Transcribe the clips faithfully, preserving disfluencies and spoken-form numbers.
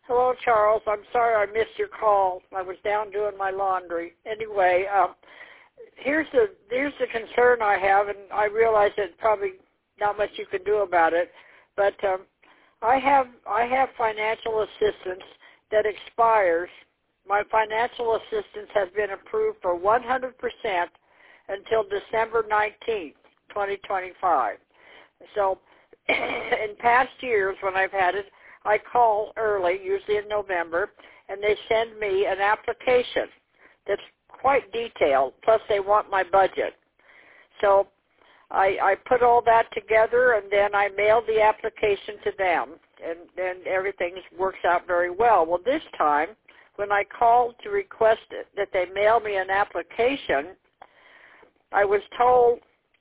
Hello, Charles. I'm sorry I missed your call. I was down doing my laundry. Anyway, um, here's the here's the concern I have, and I realize that probably not much you can do about it. But um, I have I have financial assistance that expires. My financial assistance has been approved for one hundred percent until December nineteenth, twenty twenty-five. So in past years when I've had it, I call early, usually in November, and they send me an application that's quite detailed, plus they want my budget. So I, I put all that together, and then I mail the application to them, and then everything works out very well. Well, this time, when I called to request it, that they mail me an application, I was told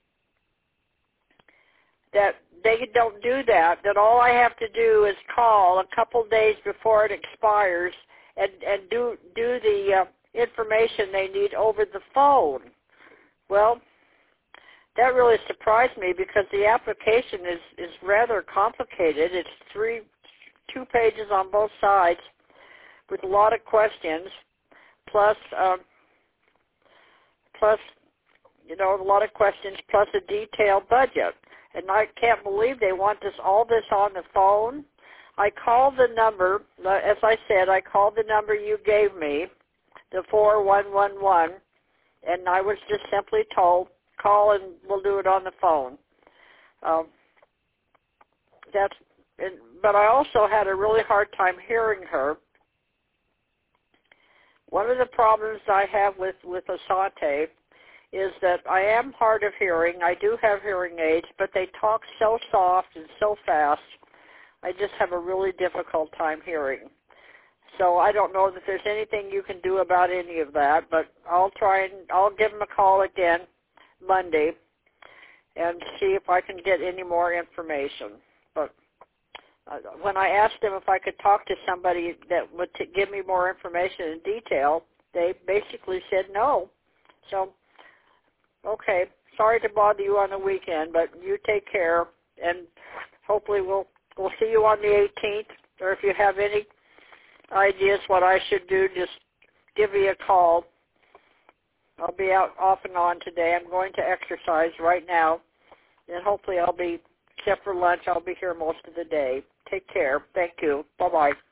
that they don't do that, that all I have to do is call a couple days before it expires and, and do, do the uh, information they need over the phone. Well, that really surprised me because the application is, is rather complicated. It's three, two pages on both sides with a lot of questions, plus, um, plus, you know, a lot of questions, plus a detailed budget. And I can't believe they want this all this on the phone. I called the number, as I said, I called the number you gave me, the four one one one, and I was just simply told, call and we'll do it on the phone. Um, that's, and, but I also had a really hard time hearing her. One of the problems I have with, with Asante is that I am hard of hearing. I do have hearing aids, but they talk so soft and so fast, I just have a really difficult time hearing. So I don't know that there's anything you can do about any of that, but I'll try and I'll give them a call again Monday and see if I can get any more information. But uh, when I asked them if I could talk to somebody that would t- give me more information in detail, they basically said no. So okay, sorry to bother you on the weekend, but you take care, and hopefully we'll we'll see you on the eighteenth. Or if you have any ideas what I should do, just give me a call. I'll be out off and on today. I'm going to exercise right now, and hopefully I'll be, except for lunch, I'll be here most of the day. Take care. Thank you. Bye-bye.